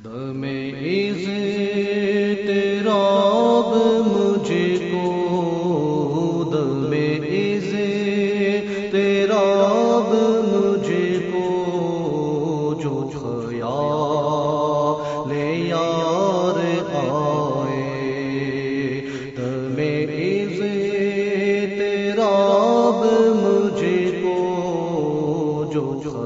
دم اضطراب مجھ کو، دم اضطراب مجھ کو، جو خیال یار آئے، دم اضطراب مجھ کو، جو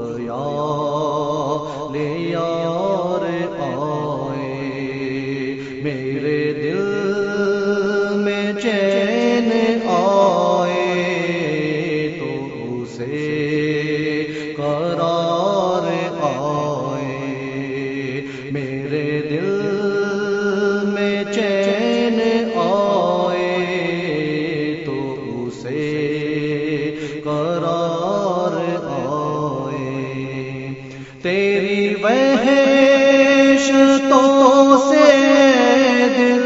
خیال یار آئے، میرے دل میں چین آئے تو اسے قرار آئے، میرے دل میں چین آئے تو اسے قرار آئے، تیری وحشتوں سے دل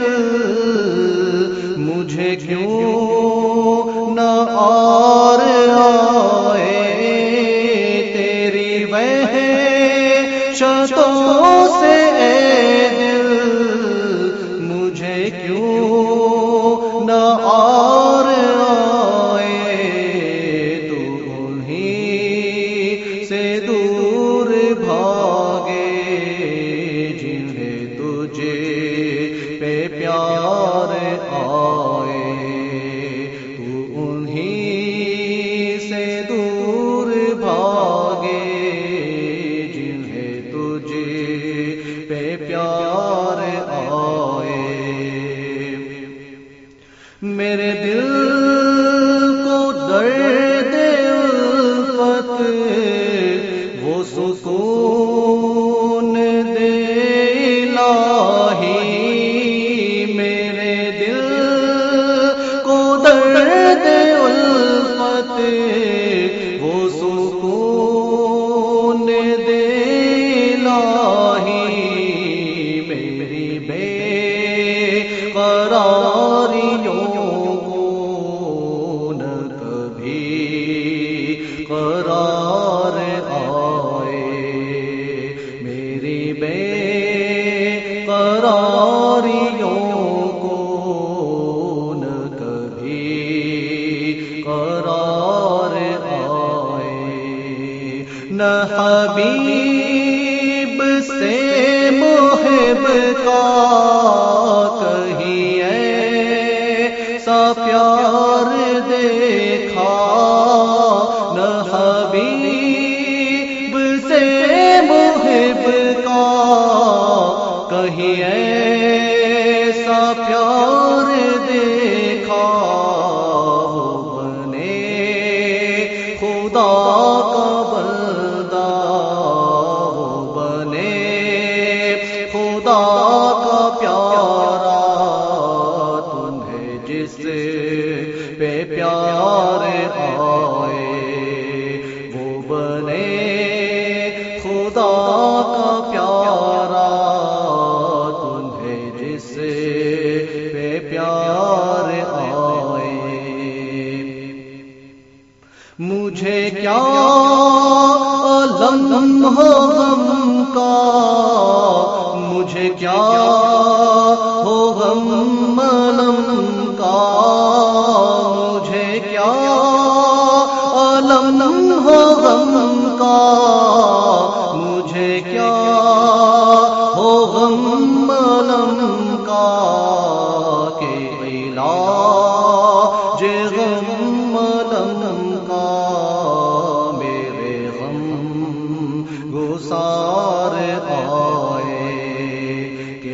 مجھے کیوں نہ اور آئے، تیری وحشتوں سے دل مجھے کیوں نہ اور آئے، تو انہیں سے دور بھاگے جنہیں تجھے پہ پیار آئے، تو انہیں سے دور بھاگے جنہیں تجھے پہ پیار آئے، میرے دل کو درد الفت وہ سکون دے الہی، میرے دل کو درد الفت وہ سکون دے الہی، میری بے قراریوں کو نہ کبھی قرار آئے، میری بے قراریوں کو نہ کبھی قرار آئے، نہ حبیب سے محب کا کہیں ایسا پیار دیکھا، نہ حبیب سے محب کا کہیں ایسا پیار دیکھا، وہ بنے خدا کا بندہ، وہ بنے خدا کا پیارا، تمہیں جس پہ پیار آئے، وہ بنے خدا کا پیارا، تمہیں جس پہ پیار آئے، مجھے کیا عالم ہو غم کا، مجھے کیا ہو غم علم کا، مجھے کیا عالم ہو غم کا، مجھے کیا ہو غم علم کا، کہ علاج غم علم کا میرے غم گسار آئے، کہ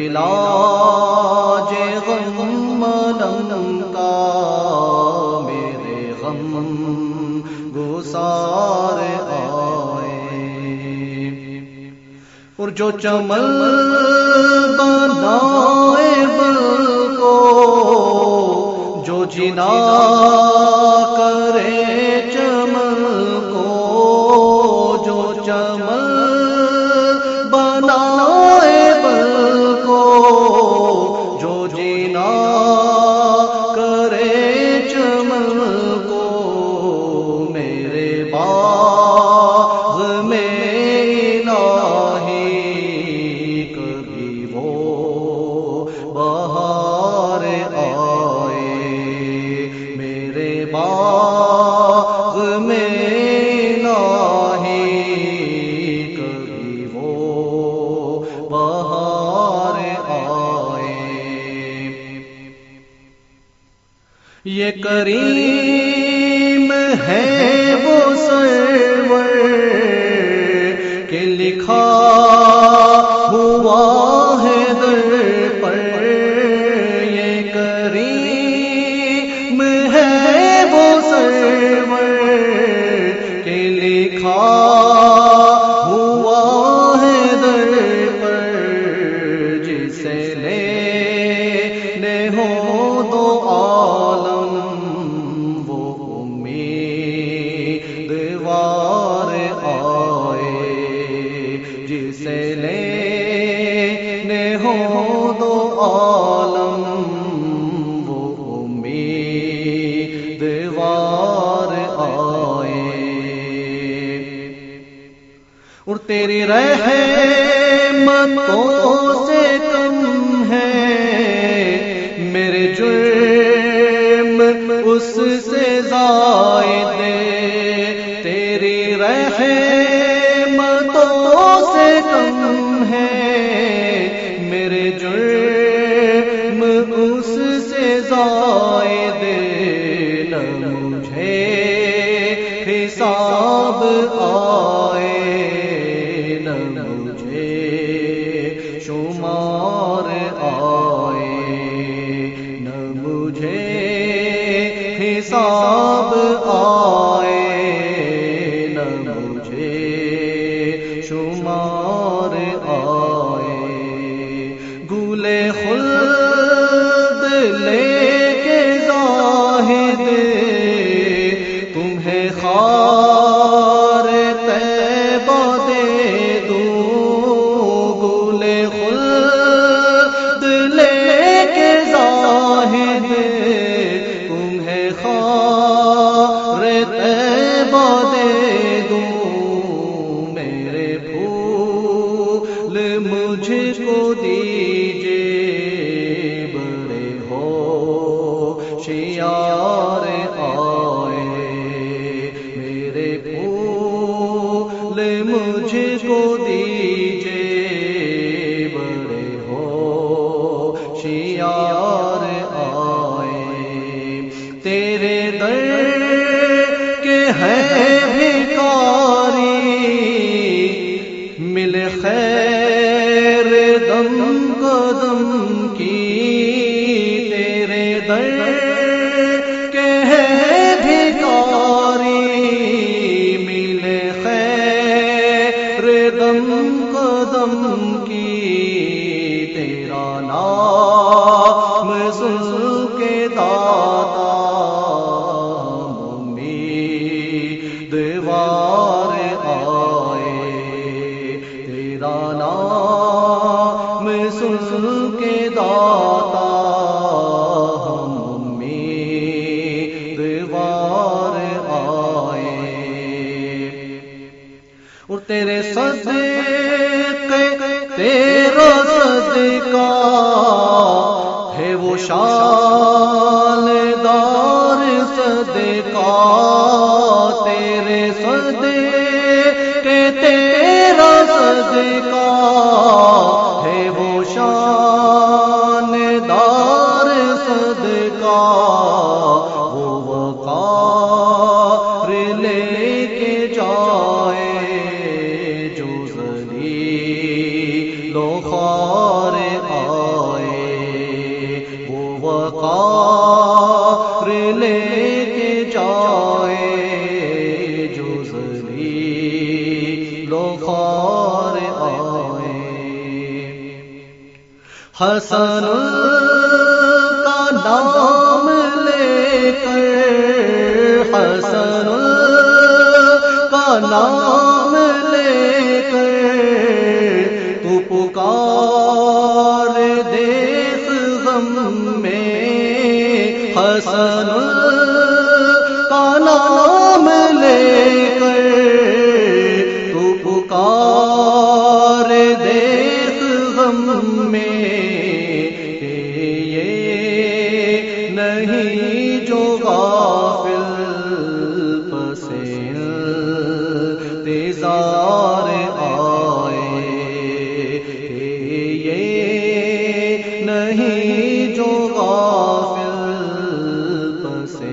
علاج غم علم کا میرے غم گسار آئے، اور جو چمن بنائے بل کو، جو جنا کرے چمن کو، جو چمن بنائے بل کو، جو جنا کرے چمن کو، میرے باغ میں الہی یہ کریم ہے وہ سرور کہ لکھا ہوا ہے در پر، یہ کریم ہے وہ سرور کہ لکھا ہوا ہے در پر، جسے لینے ہو دو عالم وہ امیدوار آئے، جسے لینے ہو دو عالم وہ امیدوار آئے، اور تیری رحمتوں سے کم ہے میرے جرم اس سے زائد، تیری رحمتوں سے کم ہے میرے جرم اس سے زائد، نہ مجھے حساب آئے نہ مجھے شمار آئے، نہ مجھے حساب آئے نہ مجھے شمار آئے، گلے خلد لے کے زاہد تمہیں خار طیبہ دے دوں، گلے خلد لے کے زاہد تمہیں خار طیبہ دے دوں، میرے پھول مجھ کو دیجئے بڑے ہوشیار آئے، میرے پھول مجھ کو دیجئے بڑے ہوشیار آئے، تیرے در کے ہیں بھکاری مل خیر دم قدم کی، تیرے در کے ہیں بھکاری مل خیر دم قدم کی، تیرا نام سن کے داتا امیدوار آئے، تیرا نام سن کے داتا ہم امیدوار آئے، اور تیرے صدقے تیرا صدقہ ہے وہ شاندار صدقہ، تیرے صدقے تیرا صدقہ ہے وہ شاندار صدقہ، وہ وقار لے کے جائے جو ذلیل و خوار آئے، وہ وقار لے کے جائے جو ذلیل و خوار آئے، حسن کا نام لے کر حسن کا نام لے کر تو پکار دیکھ غم میں، حسن کا نام لے کر تو پکار دیکھ غم میں، یہ نہیں جو غافل پسے انتظار آئے، یہ نہیں جو غافل پسے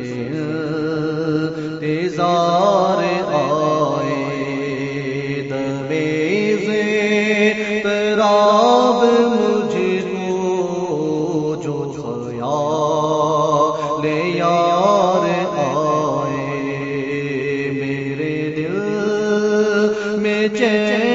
چین